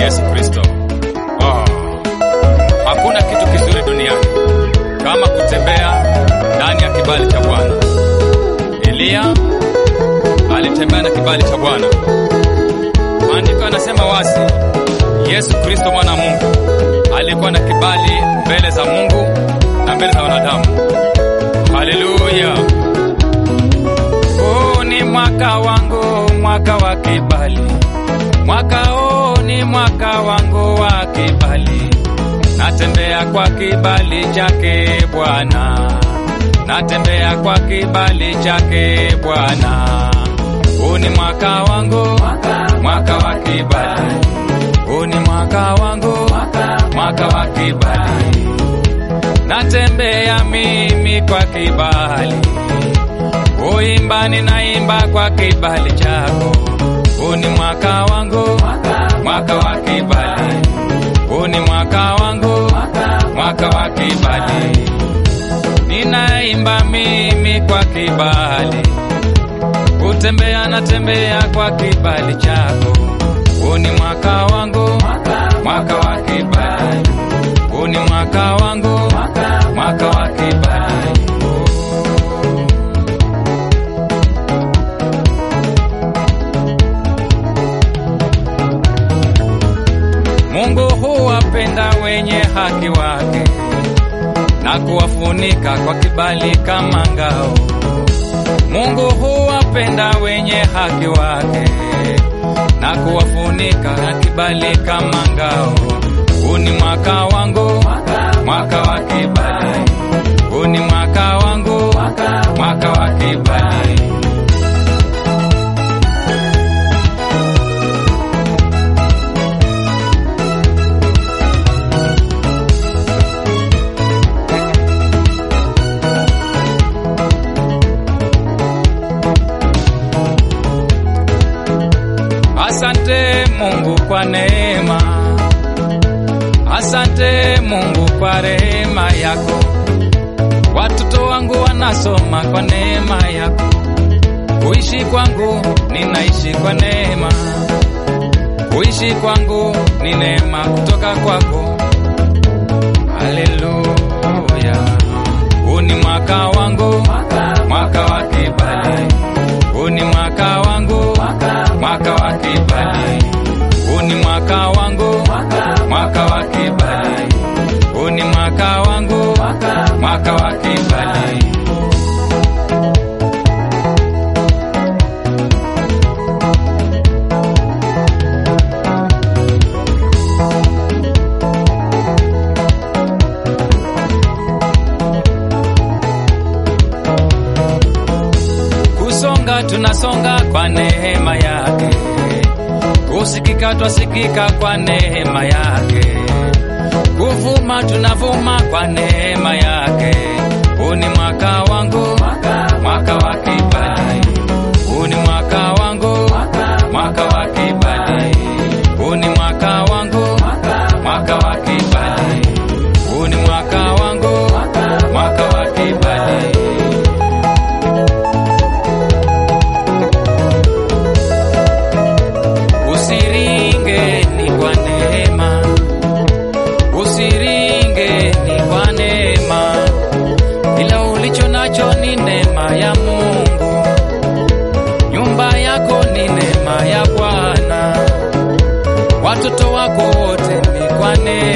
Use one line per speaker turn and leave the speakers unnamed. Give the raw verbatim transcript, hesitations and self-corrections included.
Yesu Kristo. Oh, hakuna kitu kizuri duniani kama kutembea ndani ya kibali cha Bwana. Elia alitembea na kibali cha Bwana. Maandiko yanasema wazi, Yesu Kristo mwana wa Mungu alikuwa na kibali mbele za Mungu na mbele za wanadamu. Haleluya. Oh, ni mwaka wangu, mwaka wa kibali. Mwaka huu ni mwaka wangu wa kibali. Natembea kwa kibali chake Bwana. Natembea kwa kibali chake Bwana. Huu ni mwaka wangu, mwaka wa kibali. Huu ni mwaka wangu, mwaka wa kibali. Natembea mimi kwa kibali. Uimba ninaimba kwa kibali chako. Huu ni mwaka wangu, mwaka wa kibali. Huu ni mwaka wangu, mwaka wa kibali. Ninaimba mimi kwa kibali. Kutembea natembea kwa kibali chako. Huu ni mwaka wangu, mwaka wa kibali. Huu ni mwaka wangu, mwaka wa kibali. Mungu huwapenda wenye haki wake na kuwafunika kwa kibali kama ngao. Mungu huwapenda wenye haki wake na kuwafunika na kibali kama ngao. Huu ni mwaka wangu, mwaka wa kibali. Huu ni mwaka wangu, mwaka wa kibali. Asante Mungu kwa neema. Asante Mungu kwa rehema yako. Watoto wangu wanasoma kwa neema yako. Kuishi kwangu ninaishi kwa neema. Kuishi kwangu ni neema kutoka kwako. Haleluya. Huu ni mwaka wangu, mwaka wa kibali. Huu ni mwaka wangu, mwaka wa kibali. Huu ni mwaka wangu, mwaka wa kibali. Huu ni mwaka wangu, mwaka wa kibali. Kusonga tunasonga kwa neema yake. Kusikika twasikika kwa neema yake. Kuvuma tunavuma kwa neema yake. Huu ni mwaka wangu, mwaka wa kibali. Huu ni mwaka wangu, mwaka wa kibali. Huu ni mwaka wangu, mwaka wa kibali. Huu ni mwaka wangu, mwaka wa kibali. Usiringe ni kwa neema. Usiringe ni kwa neema. Ila ulicho nacho ni neema ya Mungu. Nyumba yako ni neema ya Bwana. Watoto wako wote ni kwa neema.